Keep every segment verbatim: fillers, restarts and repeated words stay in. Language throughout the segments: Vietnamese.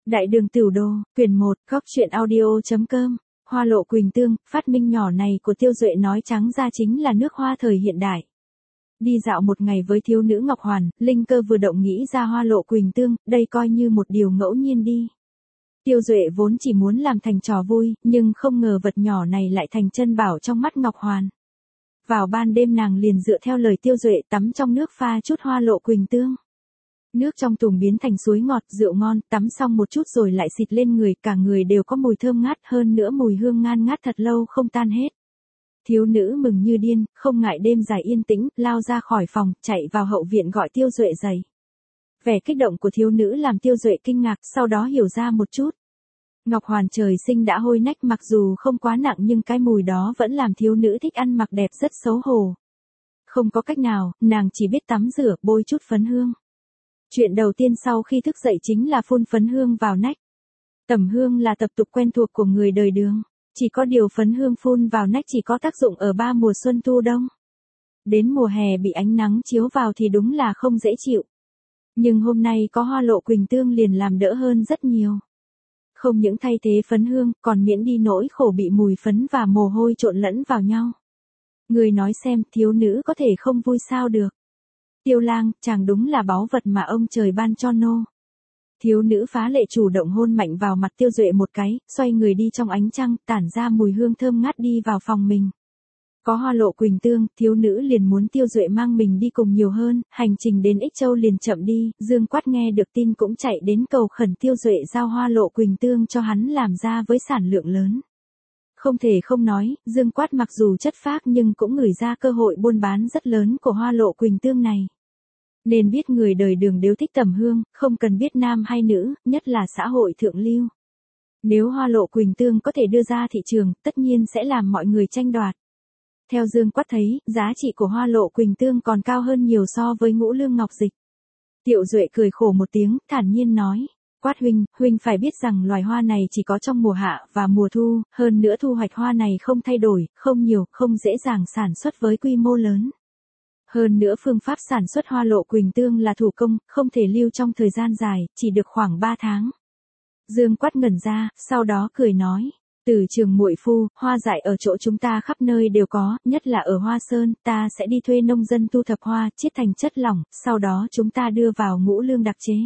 Đại đường Tửu Đô, quyển một, góc truyện audio.com, Hoa Lộ Quỳnh Tương, phát minh nhỏ này của Tiêu Duệ nói trắng ra chính là nước hoa thời hiện đại. Đi dạo một ngày với thiếu nữ Ngọc Hoàn, Linh Cơ vừa động nghĩ ra Hoa Lộ Quỳnh Tương, đây coi như một điều ngẫu nhiên đi. Tiêu Duệ vốn chỉ muốn làm thành trò vui, nhưng không ngờ vật nhỏ này lại thành chân bảo trong mắt Ngọc Hoàn. Vào ban đêm nàng liền dựa theo lời Tiêu Duệ tắm trong nước pha chút Hoa Lộ Quỳnh Tương. Nước trong thùng biến thành suối ngọt, rượu ngon, tắm xong một chút rồi lại xịt lên người, cả người đều có mùi thơm ngát, hơn nữa mùi hương ngan ngát thật lâu không tan hết. Thiếu nữ mừng như điên, không ngại đêm dài yên tĩnh, lao ra khỏi phòng, chạy vào hậu viện gọi Tiêu Duệ dậy. Vẻ kích động của thiếu nữ làm Tiêu Duệ kinh ngạc, sau đó hiểu ra một chút. Ngọc Hoàn trời sinh đã hôi nách, mặc dù không quá nặng nhưng cái mùi đó vẫn làm thiếu nữ thích ăn mặc đẹp rất xấu hổ. Không có cách nào, nàng chỉ biết tắm rửa, bôi chút phấn hương. Chuyện đầu tiên sau khi thức dậy chính là phun phấn hương vào nách. Tẩm hương là tập tục quen thuộc của người đời Đường. Chỉ có điều phấn hương phun vào nách chỉ có tác dụng ở ba mùa xuân thu đông. Đến mùa hè bị ánh nắng chiếu vào thì đúng là không dễ chịu. Nhưng hôm nay có Hoa Lộ Quỳnh Tương liền làm đỡ hơn rất nhiều. Không những thay thế phấn hương, còn miễn đi nỗi khổ bị mùi phấn và mồ hôi trộn lẫn vào nhau. Người nói xem, thiếu nữ có thể không vui sao được. Tiêu Lang, chàng đúng là báu vật mà ông trời ban cho nô. Thiếu nữ phá lệ chủ động hôn mạnh vào mặt Tiêu Duệ một cái, xoay người đi trong ánh trăng, tản ra mùi hương thơm ngát đi vào phòng mình. Có Hoa Lộ Quỳnh Tương, thiếu nữ liền muốn Tiêu Duệ mang mình đi cùng nhiều hơn, hành trình đến Ích Châu liền chậm đi, Dương Quát nghe được tin cũng chạy đến cầu khẩn Tiêu Duệ giao Hoa Lộ Quỳnh Tương cho hắn làm ra với sản lượng lớn. Không thể không nói, Dương Quát mặc dù chất phác nhưng cũng ngửi ra cơ hội buôn bán rất lớn của Hoa Lộ Quỳnh Tương này. Nên biết người đời Đường đều thích tẩm hương, không cần biết nam hay nữ, nhất là xã hội thượng lưu. Nếu Hoa Lộ Quỳnh Tương có thể đưa ra thị trường, tất nhiên sẽ làm mọi người tranh đoạt. Theo Dương Quát thấy, giá trị của Hoa Lộ Quỳnh Tương còn cao hơn nhiều so với ngũ lương ngọc dịch. Tiêu Duệ cười khổ một tiếng, thản nhiên nói. Quát huynh, huynh phải biết rằng loài hoa này chỉ có trong mùa hạ và mùa thu, hơn nữa thu hoạch hoa này không thay đổi, không nhiều, không dễ dàng sản xuất với quy mô lớn. Hơn nữa phương pháp sản xuất Hoa Lộ Quỳnh Tương là thủ công, không thể lưu trong thời gian dài, chỉ được khoảng ba tháng. Dương Quát ngẩn ra, sau đó cười nói, từ trường muội phu, hoa dại ở chỗ chúng ta khắp nơi đều có, nhất là ở Hoa Sơn, ta sẽ đi thuê nông dân thu thập hoa, chiết thành chất lỏng, sau đó chúng ta đưa vào ngũ lương đặc chế.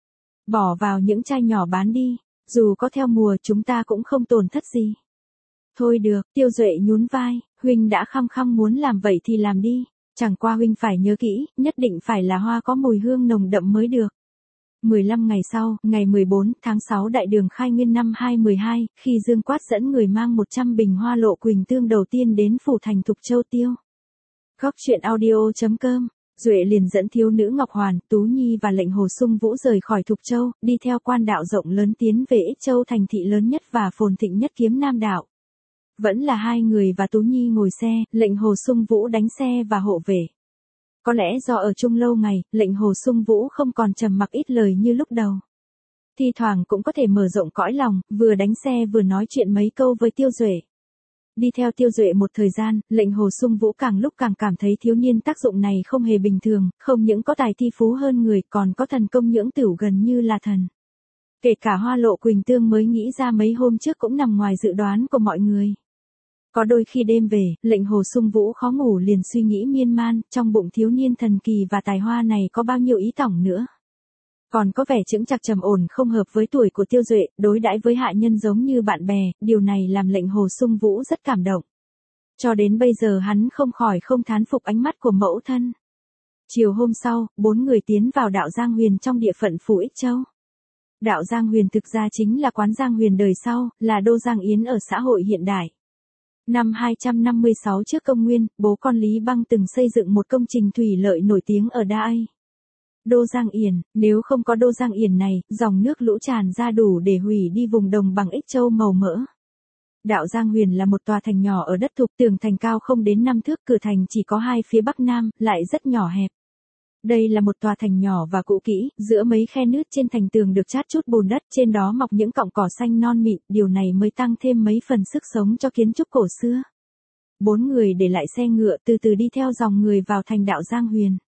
Bỏ vào những chai nhỏ bán đi, dù có theo mùa chúng ta cũng không tổn thất gì. Thôi được, Tiêu Duệ nhún vai, huynh đã khăng khăng muốn làm vậy thì làm đi. Chẳng qua huynh phải nhớ kỹ, nhất định phải là hoa có mùi hương nồng đậm mới được. mười lăm ngày sau, ngày mười bốn tháng sáu Đại Đường khai nguyên năm hai mười hai, khi Dương Quát dẫn người mang một trăm bình Hoa Lộ Quỳnh Tương đầu tiên đến phủ thành Thục Châu Tiêu. Góc truyện audio.com, Duệ liền dẫn thiếu nữ Ngọc Hoàn, Tú Nhi và lệnh Hồ Sung Vũ rời khỏi Thục Châu, đi theo quan đạo rộng lớn tiến về Ích Châu thành thị lớn nhất và phồn thịnh nhất Kiếm Nam đạo. Vẫn là hai người và Tú Nhi ngồi xe, lệnh Hồ Sung Vũ đánh xe và hộ vệ. Có lẽ do ở chung lâu ngày, lệnh Hồ Sung Vũ không còn trầm mặc ít lời như lúc đầu. Thi thoảng cũng có thể mở rộng cõi lòng, vừa đánh xe vừa nói chuyện mấy câu với Tiêu Duệ. Đi theo Tiêu Duệ một thời gian, lệnh Hồ Sung Vũ càng lúc càng cảm thấy thiếu niên tác dụng này không hề bình thường, không những có tài thi phú hơn người còn có thần công nhưỡng tửu gần như là thần. Kể cả Hoa Lộ Quỳnh Tương mới nghĩ ra mấy hôm trước cũng nằm ngoài dự đoán của mọi người. Có đôi khi đêm về, lệnh Hồ Sung Vũ khó ngủ liền suy nghĩ miên man, trong bụng thiếu niên thần kỳ và tài hoa này có bao nhiêu ý tưởng nữa. Còn có vẻ chững chạc trầm ổn không hợp với tuổi của Tiêu Duệ, đối đãi với hạ nhân giống như bạn bè, điều này làm lệnh Hồ Sung Vũ rất cảm động. Cho đến bây giờ hắn không khỏi không thán phục ánh mắt của mẫu thân. Chiều hôm sau, bốn người tiến vào đạo Giang Huyền trong địa phận phủ Ích Châu. Đạo Giang Huyền thực ra chính là quán Giang Huyền đời sau, là đô Giang Yến ở xã hội hiện đại. Năm hai trăm năm mươi sáu trước công nguyên, bố con Lý Băng từng xây dựng một công trình thủy lợi nổi tiếng ở Đa Ai. Đô Giang Yển, nếu không có Đô Giang Yển này, dòng nước lũ tràn ra đủ để hủy đi vùng đồng bằng Ích Châu màu mỡ. Đạo Giang Huyền là một tòa thành nhỏ ở đất thục, tường thành cao không đến năm thước, cửa thành chỉ có hai phía bắc nam, lại rất nhỏ hẹp. Đây là một tòa thành nhỏ và cũ kỹ, giữa mấy khe nứt trên thành tường được chát chút bùn đất, trên đó mọc những cọng cỏ xanh non mịn, điều này mới tăng thêm mấy phần sức sống cho kiến trúc cổ xưa. Bốn người để lại xe ngựa từ từ đi theo dòng người vào thành đạo Giang Huyền.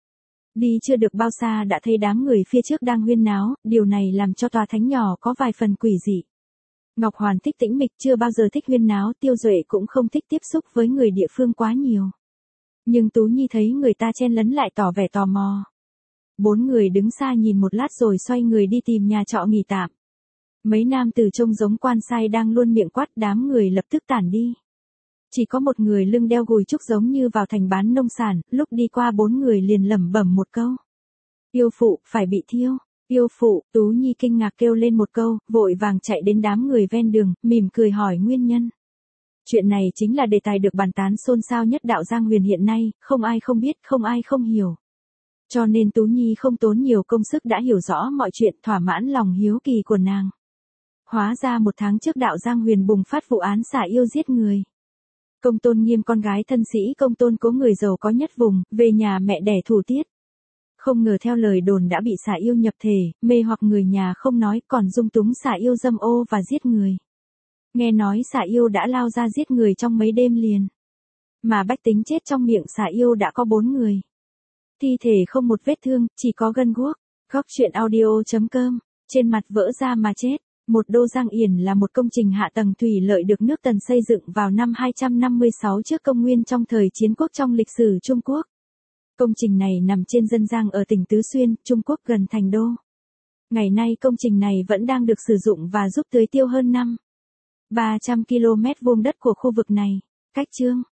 Đi chưa được bao xa đã thấy đám người phía trước đang huyên náo, điều này làm cho tòa thánh nhỏ có vài phần quỷ dị. Ngọc Hoàn thích tĩnh mịch, chưa bao giờ thích huyên náo, Tiêu Duệ cũng không thích tiếp xúc với người địa phương quá nhiều. Nhưng Tú Nhi thấy người ta chen lấn lại tỏ vẻ tò mò. Bốn người đứng xa nhìn một lát rồi xoay người đi tìm nhà trọ nghỉ tạm. Mấy nam tử trông giống quan sai đang luôn miệng quát, đám người lập tức tản đi. Chỉ có một người lưng đeo gùi trúc giống như vào thành bán nông sản, lúc đi qua bốn người liền lẩm bẩm một câu. Yêu phụ, phải bị thiêu. Yêu phụ, Tú Nhi kinh ngạc kêu lên một câu, vội vàng chạy đến đám người ven đường, mỉm cười hỏi nguyên nhân. Chuyện này chính là đề tài được bàn tán xôn xao nhất đạo Giang Huyền hiện nay, không ai không biết, không ai không hiểu. Cho nên Tú Nhi không tốn nhiều công sức đã hiểu rõ mọi chuyện, thỏa mãn lòng hiếu kỳ của nàng. Hóa ra một tháng trước đạo Giang Huyền bùng phát vụ án xả yêu giết người. Công Tôn Nghiêm con gái thân sĩ Công Tôn Cố người giàu có nhất vùng, về nhà mẹ đẻ thủ tiết. Không ngờ theo lời đồn đã bị xả yêu nhập thể, mê hoặc người nhà không nói, còn dung túng xả yêu dâm ô và giết người. Nghe nói xả yêu đã lao ra giết người trong mấy đêm liền. Mà bách tính chết trong miệng xả yêu đã có bốn người. Thi thể không một vết thương, chỉ có gân guốc. Góc truyện audio chấm com, trên mặt vỡ ra mà chết. Một đô Giang Yển là một công trình hạ tầng thủy lợi được nước Tần xây dựng vào năm hai trăm năm mươi sáu trước công nguyên trong thời chiến quốc trong lịch sử Trung Quốc. Công trình này nằm trên dân Giang ở tỉnh Tứ Xuyên, Trung Quốc gần thành đô. Ngày nay công trình này vẫn đang được sử dụng và giúp tưới tiêu hơn năm ba trăm ki lô mét vuông đất của khu vực này. Cách chương